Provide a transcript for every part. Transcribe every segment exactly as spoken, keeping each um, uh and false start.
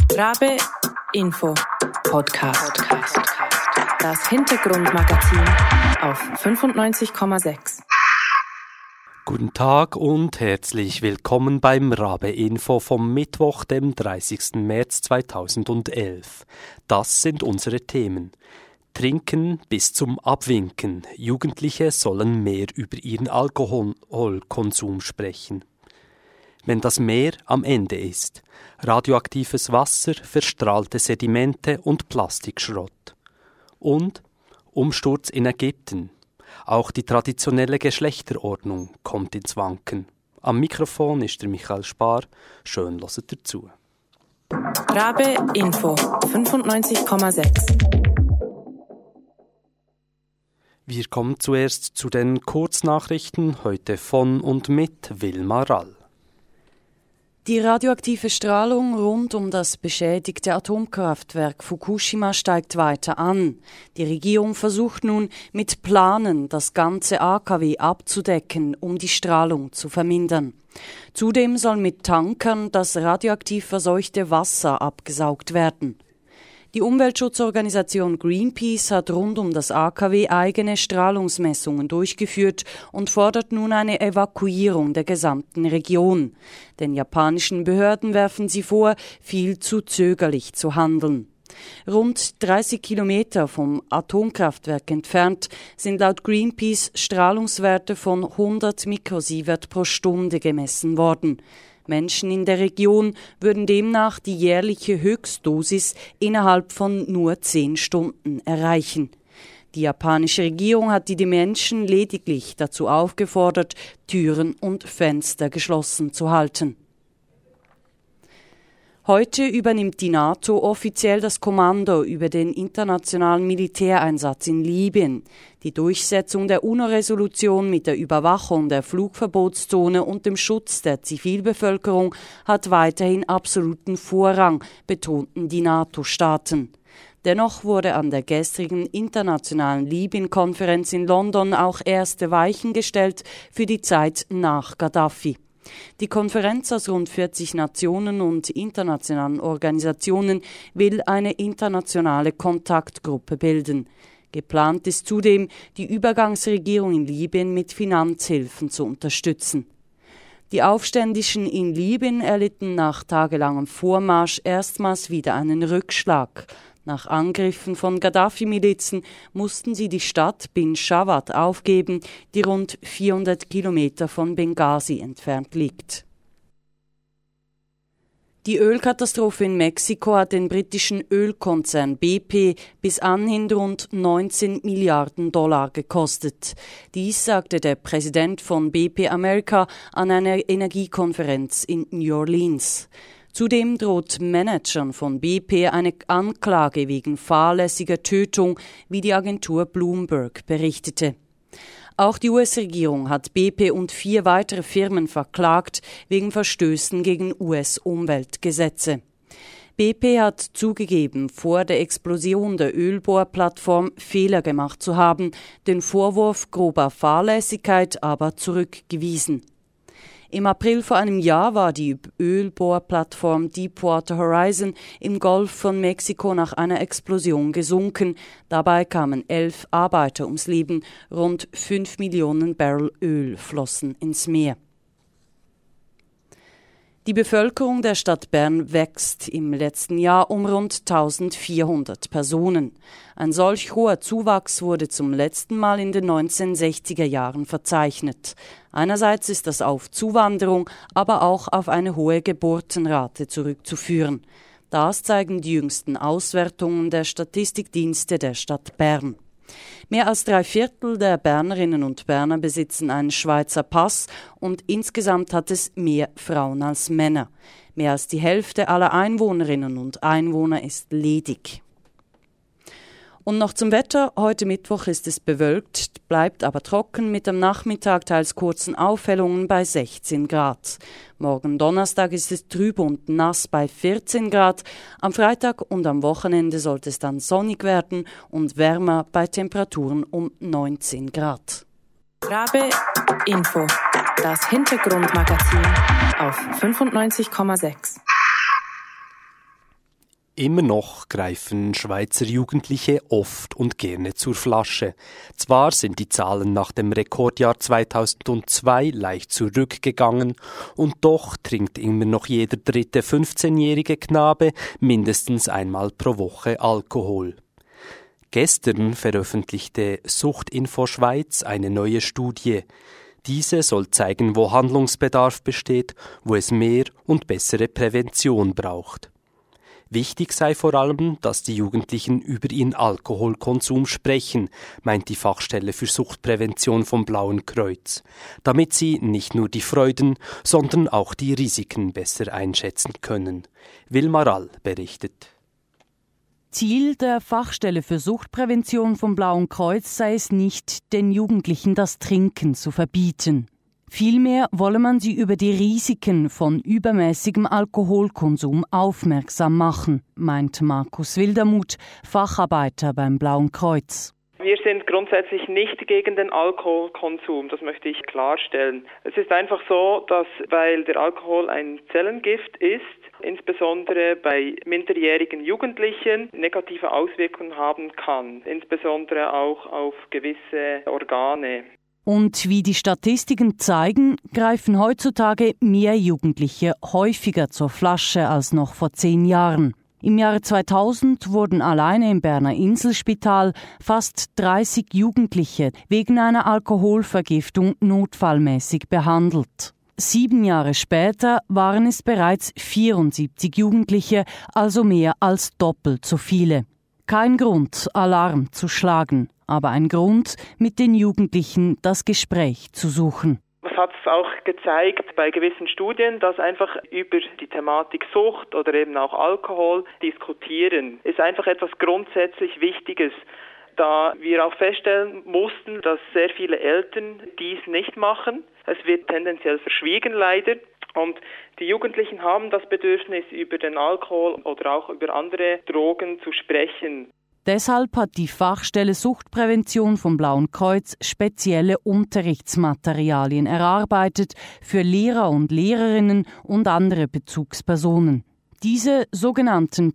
Rabe Info Podcast. Das Hintergrundmagazin auf fünfundneunzig Komma sechs. Guten Tag und herzlich willkommen beim Rabe Info vom Mittwoch, dem dreißigsten März zweitausendelf. Das sind unsere Themen. Trinken bis zum Abwinken. Jugendliche sollen mehr über ihren Alkoholkonsum sprechen. Wenn das Meer am Ende ist. Radioaktives Wasser, verstrahlte Sedimente und Plastikschrott. Und Umsturz in Ägypten. Auch die traditionelle Geschlechterordnung kommt ins Wanken. Am Mikrofon ist der Michael Spar. Schön hört ihr zu. Rabe Info fünfundneunzig Komma sechs. Wir kommen zuerst zu den Kurznachrichten, heute von und mit Wilma Rall. Die radioaktive Strahlung rund um das beschädigte Atomkraftwerk Fukushima steigt weiter an. Die Regierung versucht nun mit Planen, das ganze A K W abzudecken, um die Strahlung zu vermindern. Zudem soll mit Tankern das radioaktiv verseuchte Wasser abgesaugt werden. Die Umweltschutzorganisation Greenpeace hat rund um das A K W eigene Strahlungsmessungen durchgeführt und fordert nun eine Evakuierung der gesamten Region. Den japanischen Behörden werfen sie vor, viel zu zögerlich zu handeln. Rund dreißig Kilometer vom Atomkraftwerk entfernt sind laut Greenpeace Strahlungswerte von hundert Mikrosievert pro Stunde gemessen worden. Menschen in der Region würden demnach die jährliche Höchstdosis innerhalb von nur zehn Stunden erreichen. Die japanische Regierung hat die Menschen lediglich dazu aufgefordert, Türen und Fenster geschlossen zu halten. Heute übernimmt die NATO offiziell das Kommando über den internationalen Militäreinsatz in Libyen. Die Durchsetzung der UNO-Resolution mit der Überwachung der Flugverbotszone und dem Schutz der Zivilbevölkerung hat weiterhin absoluten Vorrang, betonten die NATO-Staaten. Dennoch wurde an der gestrigen internationalen Libyen-Konferenz in London auch erste Weichen gestellt für die Zeit nach Gaddafi. Die Konferenz aus rund vierzig Nationen und internationalen Organisationen will eine internationale Kontaktgruppe bilden. Geplant ist zudem, die Übergangsregierung in Libyen mit Finanzhilfen zu unterstützen. Die Aufständischen in Libyen erlitten nach tagelangem Vormarsch erstmals wieder einen Rückschlag. Nach Angriffen von Gaddafi-Milizen mussten sie die Stadt Bin Shawat aufgeben, die rund vierhundert Kilometer von Benghazi entfernt liegt. Die Ölkatastrophe in Mexiko hat den britischen Ölkonzern B P bis anhin rund neunzehn Milliarden Dollar gekostet. Dies sagte der Präsident von B P America an einer Energiekonferenz in New Orleans. Zudem droht Managern von B P eine Anklage wegen fahrlässiger Tötung, wie die Agentur Bloomberg berichtete. Auch die U S-Regierung hat B P und vier weitere Firmen verklagt wegen Verstößen gegen U S-Umweltgesetze. B P hat zugegeben, vor der Explosion der Ölbohrplattform Fehler gemacht zu haben, den Vorwurf grober Fahrlässigkeit aber zurückgewiesen. Im April vor einem Jahr war die Ölbohrplattform Deepwater Horizon im Golf von Mexiko nach einer Explosion gesunken. Dabei kamen elf Arbeiter ums Leben. Rund fünf Millionen Barrel Öl flossen ins Meer. Die Bevölkerung der Stadt Bern wächst im letzten Jahr um rund eintausendvierhundert Personen. Ein solch hoher Zuwachs wurde zum letzten Mal in den neunzehnhundertsechziger Jahren verzeichnet. Einerseits ist das auf Zuwanderung, aber auch auf eine hohe Geburtenrate zurückzuführen. Das zeigen die jüngsten Auswertungen der Statistikdienste der Stadt Bern. Mehr als drei Viertel der Bernerinnen und Berner besitzen einen Schweizer Pass und insgesamt hat es mehr Frauen als Männer. Mehr als die Hälfte aller Einwohnerinnen und Einwohner ist ledig. Und noch zum Wetter. Heute Mittwoch ist es bewölkt, bleibt aber trocken mit am Nachmittag teils kurzen Aufhellungen bei sechzehn Grad. Morgen Donnerstag ist es trüb und nass bei vierzehn Grad. Am Freitag und am Wochenende sollte es dann sonnig werden und wärmer bei Temperaturen um neunzehn Grad. Rabe Info, das Hintergrundmagazin auf fünfundneunzig Komma sechs. Immer noch greifen Schweizer Jugendliche oft und gerne zur Flasche. Zwar sind die Zahlen nach dem Rekordjahr zweitausendzwei leicht zurückgegangen und doch trinkt immer noch jeder dritte fünfzehnjährige Knabe mindestens einmal pro Woche Alkohol. Gestern veröffentlichte Suchtinfo Schweiz eine neue Studie. Diese soll zeigen, wo Handlungsbedarf besteht, wo es mehr und bessere Prävention braucht. Wichtig sei vor allem, dass die Jugendlichen über ihren Alkoholkonsum sprechen, meint die Fachstelle für Suchtprävention vom Blauen Kreuz, damit sie nicht nur die Freuden, sondern auch die Risiken besser einschätzen können. Wilma Rall berichtet. Ziel der Fachstelle für Suchtprävention vom Blauen Kreuz sei es nicht, den Jugendlichen das Trinken zu verbieten. Vielmehr wolle man sie über die Risiken von übermäßigem Alkoholkonsum aufmerksam machen, meint Markus Wildermuth, Facharbeiter beim Blauen Kreuz. Wir sind grundsätzlich nicht gegen den Alkoholkonsum, das möchte ich klarstellen. Es ist einfach so, dass, weil der Alkohol ein Zellengift ist, insbesondere bei minderjährigen Jugendlichen negative Auswirkungen haben kann, insbesondere auch auf gewisse Organe. Und wie die Statistiken zeigen, greifen heutzutage mehr Jugendliche häufiger zur Flasche als noch vor zehn Jahren. Im Jahre zweitausend wurden alleine im Berner Inselspital fast dreißig Jugendliche wegen einer Alkoholvergiftung notfallmäßig behandelt. Sieben Jahre später waren es bereits vierundsiebzig Jugendliche, also mehr als doppelt so viele. Kein Grund, Alarm zu schlagen, aber ein Grund, mit den Jugendlichen das Gespräch zu suchen. Das hat es auch gezeigt bei gewissen Studien, dass einfach über die Thematik Sucht oder eben auch Alkohol diskutieren, ist einfach etwas grundsätzlich Wichtiges. Da wir auch feststellen mussten, dass sehr viele Eltern dies nicht machen. Es wird tendenziell verschwiegen leider. Und die Jugendlichen haben das Bedürfnis, über den Alkohol oder auch über andere Drogen zu sprechen. Deshalb hat die Fachstelle Suchtprävention vom Blauen Kreuz spezielle Unterrichtsmaterialien erarbeitet für Lehrer und Lehrerinnen und andere Bezugspersonen. Diese sogenannten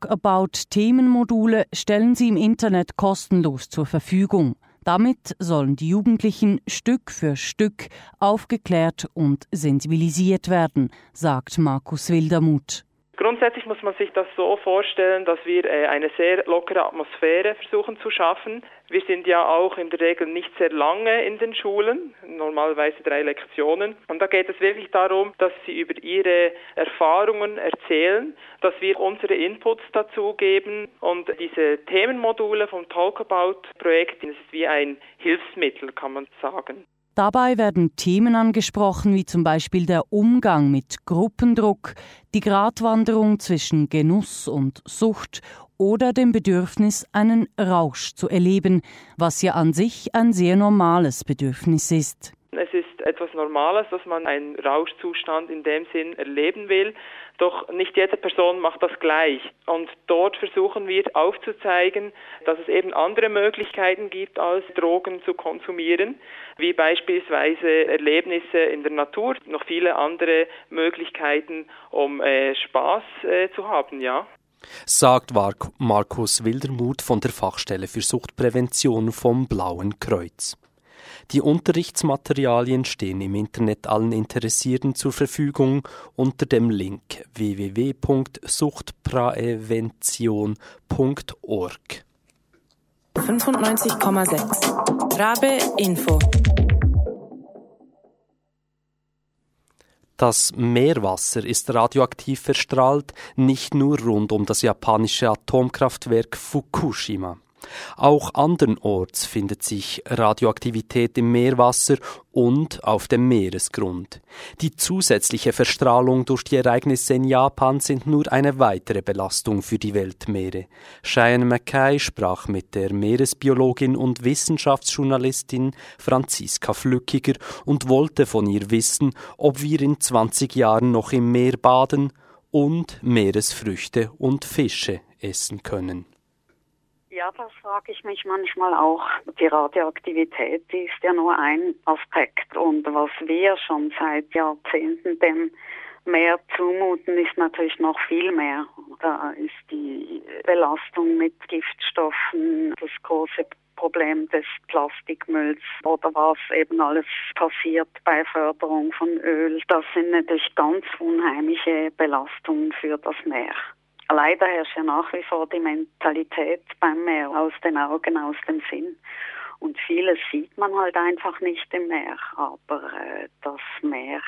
Talk-About-Themenmodule stellen sie im Internet kostenlos zur Verfügung. Damit sollen die Jugendlichen Stück für Stück aufgeklärt und sensibilisiert werden, sagt Markus Wildermuth. Grundsätzlich muss man sich das so vorstellen, dass wir eine sehr lockere Atmosphäre versuchen zu schaffen. Wir sind ja auch in der Regel nicht sehr lange in den Schulen, normalerweise drei Lektionen. Und da geht es wirklich darum, dass sie über ihre Erfahrungen erzählen, dass wir unsere Inputs dazu geben. Und diese Themenmodule vom Talkabout-Projekt, das ist wie ein Hilfsmittel, kann man sagen. Dabei werden Themen angesprochen, wie zum Beispiel der Umgang mit Gruppendruck, die Gratwanderung zwischen Genuss und Sucht oder dem Bedürfnis, einen Rausch zu erleben, was ja an sich ein sehr normales Bedürfnis ist. Es ist etwas Normales, dass man einen Rauschzustand in dem Sinn erleben will, doch nicht jede Person macht das gleich. Und dort versuchen wir aufzuzeigen, dass es eben andere Möglichkeiten gibt, als Drogen zu konsumieren, wie beispielsweise Erlebnisse in der Natur, noch viele andere Möglichkeiten, um äh, Spaß äh, zu haben, ja. Sagt Markus Wildermuth von der Fachstelle für Suchtprävention vom Blauen Kreuz. Die Unterrichtsmaterialien stehen im Internet allen Interessierten zur Verfügung unter dem Link w w w punkt suchtprävention punkt org. fünfundneunzig Komma sechs Rabe Info. Das Meerwasser ist radioaktiv verstrahlt, nicht nur rund um das japanische Atomkraftwerk Fukushima. Auch andernorts findet sich Radioaktivität im Meerwasser und auf dem Meeresgrund. Die zusätzliche Verstrahlung durch die Ereignisse in Japan sind nur eine weitere Belastung für die Weltmeere. Cheyenne Mackay sprach mit der Meeresbiologin und Wissenschaftsjournalistin Franziska Flückiger und wollte von ihr wissen, ob wir in zwanzig Jahren noch im Meer baden und Meeresfrüchte und Fische essen können. Ja, das frage ich mich manchmal auch. Die Radioaktivität, die ist ja nur ein Aspekt. Und was wir schon seit Jahrzehnten dem Meer zumuten, ist natürlich noch viel mehr. da ist die Belastung mit Giftstoffen das große Problem des Plastikmülls oder was eben alles passiert bei Förderung von Öl. Das sind natürlich ganz unheimliche Belastungen für das Meer. Leider herrscht ja nach wie vor die Mentalität beim Meer, aus den Augen, aus dem Sinn. Und vieles sieht man halt einfach nicht im Meer. Aber äh, das Meer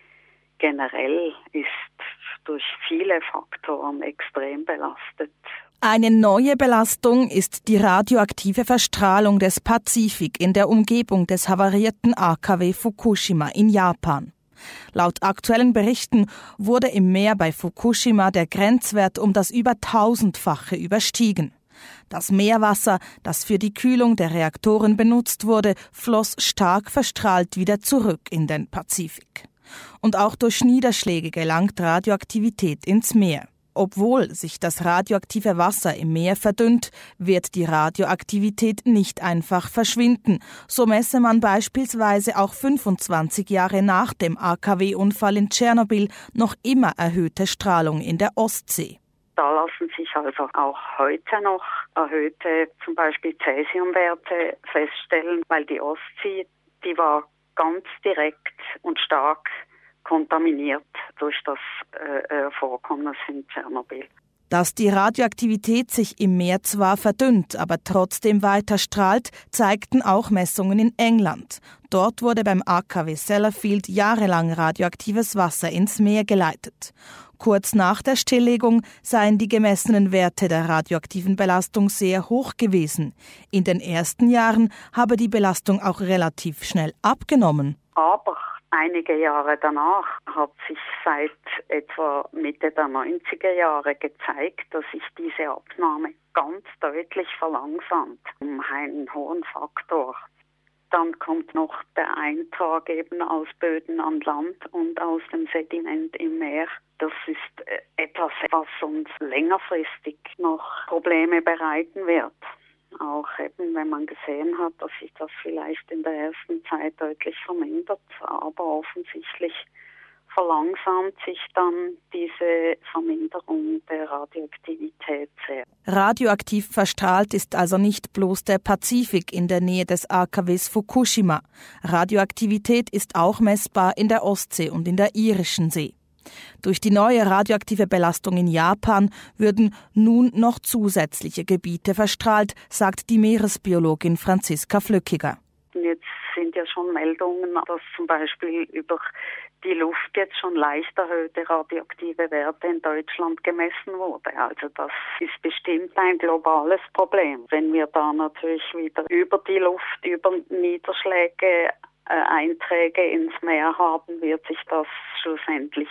generell ist durch viele Faktoren extrem belastet. Eine neue Belastung ist die radioaktive Verstrahlung des Pazifik in der Umgebung des havarierten A K W Fukushima in Japan. Laut aktuellen Berichten wurde im Meer bei Fukushima der Grenzwert um das über tausendfache überstiegen. Das Meerwasser, das für die Kühlung der Reaktoren benutzt wurde, floss stark verstrahlt wieder zurück in den Pazifik. Und auch durch Niederschläge gelangt Radioaktivität ins Meer. Obwohl sich das radioaktive Wasser im Meer verdünnt, wird die Radioaktivität nicht einfach verschwinden. So messe man beispielsweise auch fünfundzwanzig Jahre nach dem A K W-Unfall in Tschernobyl noch immer erhöhte Strahlung in der Ostsee. Da lassen sich also auch heute noch erhöhte zum Beispiel Cäsiumwerte feststellen, weil die Ostsee, die war ganz direkt und stark kontaminiert durch das äh, Vorkommnis in Tschernobyl. Dass die Radioaktivität sich im Meer zwar verdünnt, aber trotzdem weiter strahlt, zeigten auch Messungen in England. Dort wurde beim A K W Sellafield jahrelang radioaktives Wasser ins Meer geleitet. Kurz nach der Stilllegung seien die gemessenen Werte der radioaktiven Belastung sehr hoch gewesen. In den ersten Jahren habe die Belastung auch relativ schnell abgenommen. Aber einige Jahre danach hat sich seit etwa Mitte der neunziger Jahre gezeigt, dass sich diese Abnahme ganz deutlich verlangsamt, um einen hohen Faktor. Dann kommt noch der Eintrag eben aus Böden an Land und aus dem Sediment im Meer. Das ist etwas, was uns längerfristig noch Probleme bereiten wird. Auch eben, wenn man gesehen hat, dass sich das vielleicht in der ersten Zeit deutlich vermindert, aber offensichtlich verlangsamt sich dann diese Verminderung der Radioaktivität sehr. Radioaktiv verstrahlt ist also nicht bloß der Pazifik in der Nähe des A K Ws Fukushima. Radioaktivität ist auch messbar in der Ostsee und in der Irischen See. Durch die neue radioaktive Belastung in Japan würden nun noch zusätzliche Gebiete verstrahlt, sagt die Meeresbiologin Franziska Flückiger. Jetzt sind ja schon Meldungen, dass zum Beispiel über die Luft jetzt schon leicht erhöhte radioaktive Werte in Deutschland gemessen wurde. Also das ist bestimmt ein globales Problem. Wenn wir da natürlich wieder über die Luft, über Niederschläge, äh, Einträge ins Meer haben, wird sich das schlussendlich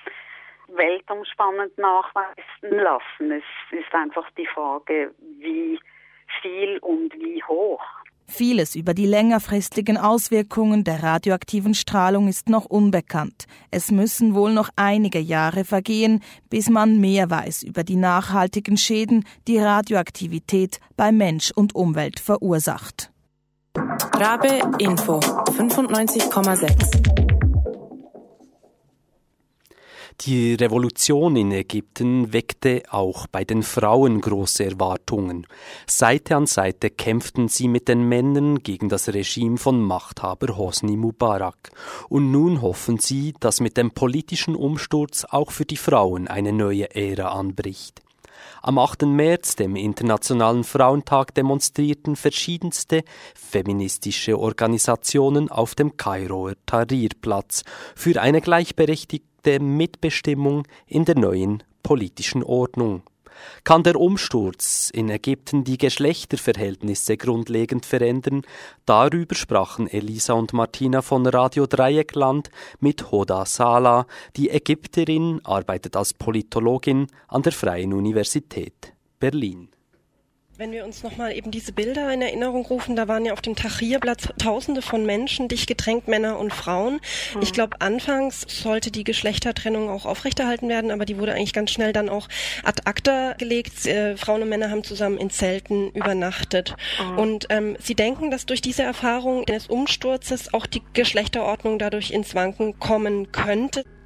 weltumspannend nachweisen lassen. Es ist einfach die Frage, wie viel und wie hoch. Vieles über die längerfristigen Auswirkungen der radioaktiven Strahlung ist noch unbekannt. Es müssen wohl noch einige Jahre vergehen, bis man mehr weiß über die nachhaltigen Schäden, die Radioaktivität bei Mensch und Umwelt verursacht. Rabe Info fünfundneunzig Komma sechs. Die Revolution in Ägypten weckte auch bei den Frauen große Erwartungen. Seite an Seite kämpften sie mit den Männern gegen das Regime von Machthaber Hosni Mubarak. Und nun hoffen sie, dass mit dem politischen Umsturz auch für die Frauen eine neue Ära anbricht. Am achten März, dem Internationalen Frauentag, demonstrierten verschiedenste feministische Organisationen auf dem Kairoer Tahrir-Platz für eine gleichberechtigte Mitbestimmung in der neuen politischen Ordnung. Kann der Umsturz in Ägypten die Geschlechterverhältnisse grundlegend verändern? Darüber sprachen Elisa und Martina von Radio Dreieckland mit Hoda Salah. Die Ägypterin arbeitet als Politologin an der Freien Universität Berlin. Wenn wir uns nochmal eben diese Bilder in Erinnerung rufen, da waren ja auf dem Tahrirplatz Tausende von Menschen, dicht gedrängt, Männer und Frauen. Mhm. Ich glaube, anfangs sollte die Geschlechtertrennung auch aufrechterhalten werden, aber die wurde eigentlich ganz schnell dann auch ad acta gelegt. Äh, Frauen und Männer haben zusammen in Zelten übernachtet. Mhm. Und ähm, Sie denken, dass durch diese Erfahrung des Umsturzes auch die Geschlechterordnung dadurch ins Wanken kommen könnte?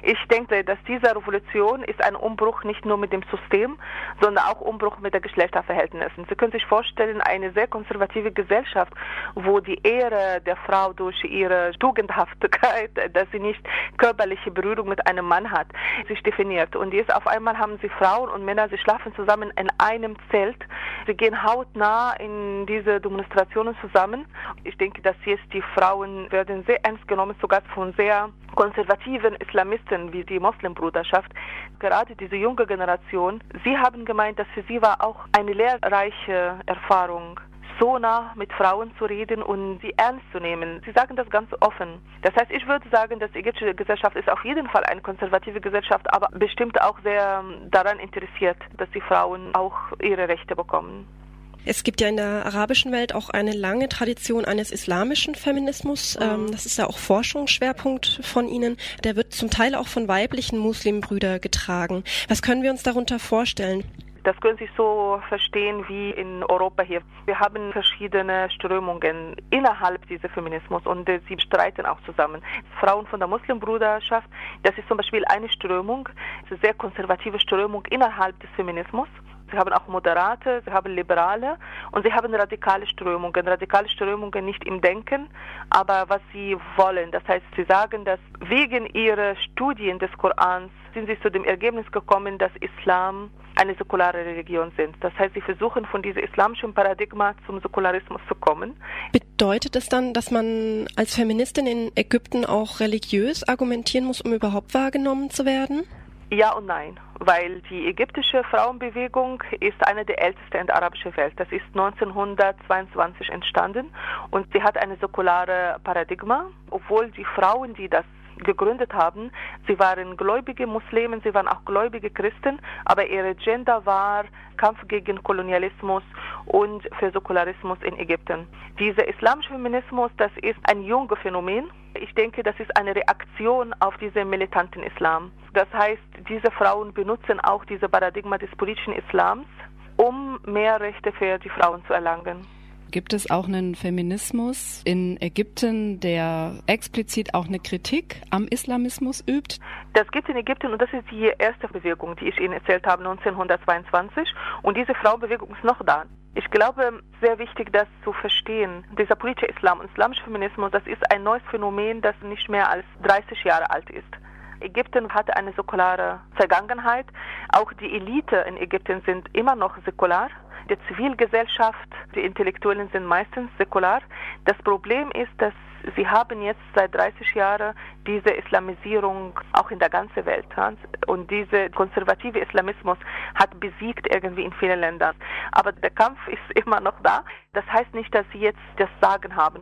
Ich denke, dass diese Revolution ist ein Umbruch nicht nur mit dem System, sondern auch Umbruch mit den Geschlechterverhältnissen. Sie können sich vorstellen, eine sehr konservative Gesellschaft, wo die Ehre der Frau durch ihre Tugendhaftigkeit, dass sie nicht körperliche Berührung mit einem Mann hat, sich definiert. Und jetzt auf einmal haben sie Frauen und Männer, sie schlafen zusammen in einem Zelt. Sie gehen hautnah in diese Demonstrationen zusammen. Ich denke, dass jetzt die Frauen werden sehr ernst genommen, sogar von sehr konservativen Islamisten wie die Moslembruderschaft. Gerade diese junge Generation, sie haben gemeint, dass für sie war auch eine lehrreiche Erfahrung, so nah mit Frauen zu reden und sie ernst zu nehmen. Sie sagen das ganz offen. Das heißt, ich würde sagen, dass die ägyptische Gesellschaft ist auf jeden Fall eine konservative Gesellschaft, aber bestimmt auch sehr daran interessiert, dass die Frauen auch ihre Rechte bekommen. Es gibt ja in der arabischen Welt auch eine lange Tradition eines islamischen Feminismus. Mhm. Das ist ja auch Forschungsschwerpunkt von Ihnen. Der wird zum Teil auch von weiblichen Muslimbrüdern getragen. Was können wir uns darunter vorstellen? Das können Sie so verstehen wie in Europa hier. Wir haben verschiedene Strömungen innerhalb dieses Feminismus und äh, sie streiten auch zusammen. Frauen von der Muslimbruderschaft, das ist zum Beispiel eine Strömung, eine sehr konservative Strömung innerhalb des Feminismus. Sie haben auch Moderate, sie haben Liberale und sie haben radikale Strömungen. Radikale Strömungen nicht im Denken, aber was sie wollen. Das heißt, sie sagen, dass wegen ihrer Studien des Korans sind sie zu dem Ergebnis gekommen, dass Islam eine säkulare Religion sind. Das heißt, sie versuchen von diesem islamischen Paradigma zum Säkularismus zu kommen. Bedeutet es dann, dass man als Feministin in Ägypten auch religiös argumentieren muss, um überhaupt wahrgenommen zu werden? Ja und nein, weil die ägyptische Frauenbewegung ist eine der ältesten in der arabischen Welt. Das ist neunzehnhundertzweiundzwanzig entstanden und sie hat eine säkulare Paradigma, obwohl die Frauen, die das gegründet haben, sie waren gläubige Muslimen, sie waren auch gläubige Christen, aber ihre Agenda war Kampf gegen Kolonialismus und für Säkularismus in Ägypten. Dieser islamische Feminismus, das ist ein junges Phänomen. Ich denke, das ist eine Reaktion auf diesen militanten Islam. Das heißt, diese Frauen benutzen auch dieses Paradigma des politischen Islams, um mehr Rechte für die Frauen zu erlangen. Gibt es auch einen Feminismus in Ägypten, der explizit auch eine Kritik am Islamismus übt? Das gibt es in Ägypten und das ist die erste Bewegung, die ich Ihnen erzählt habe, neunzehnhundertzweiundzwanzig. Und diese Frauenbewegung ist noch da. Ich glaube, sehr wichtig, das zu verstehen. Dieser politische Islam und islamische Feminismus, das ist ein neues Phänomen, das nicht mehr als dreißig Jahre alt ist. Ägypten hatte eine säkulare Vergangenheit. Auch die Elite in Ägypten sind immer noch säkular. Die Zivilgesellschaft, die Intellektuellen sind meistens säkular. Das Problem ist, dass sie haben jetzt seit dreißig Jahren diese Islamisierung auch in der ganzen Welt. Und dieser konservative Islamismus hat besiegt irgendwie in vielen Ländern. Aber der Kampf ist immer noch da. Das heißt nicht, dass sie jetzt das Sagen haben.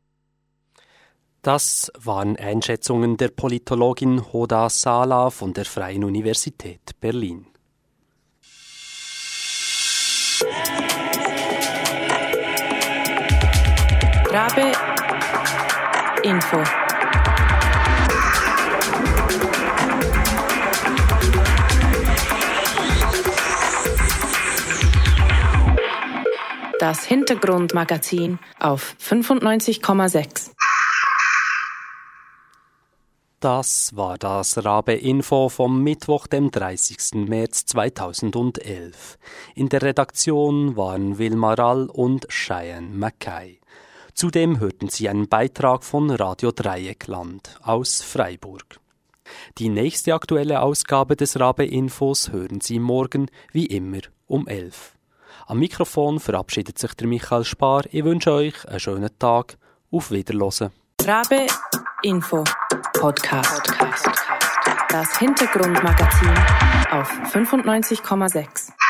Das waren Einschätzungen der Politologin Hoda Salah von der Freien Universität Berlin. Rabe Info. Das Hintergrundmagazin auf fünfundneunzig Komma sechs. Das war das Rabe-Info vom Mittwoch, dem dreißigsten März zweitausendelf. In der Redaktion waren Wilma Rall und Cheyenne Mackay. Zudem hörten Sie einen Beitrag von Radio Dreieckland aus Freiburg. Die nächste aktuelle Ausgabe des Rabe-Infos hören Sie morgen, wie immer, um elf. Am Mikrofon verabschiedet sich der Michael Spar. Ich wünsche euch einen schönen Tag. Auf Wiederhören. Rabe Info Podcast. Das Hintergrundmagazin auf fünfundneunzig Komma sechs.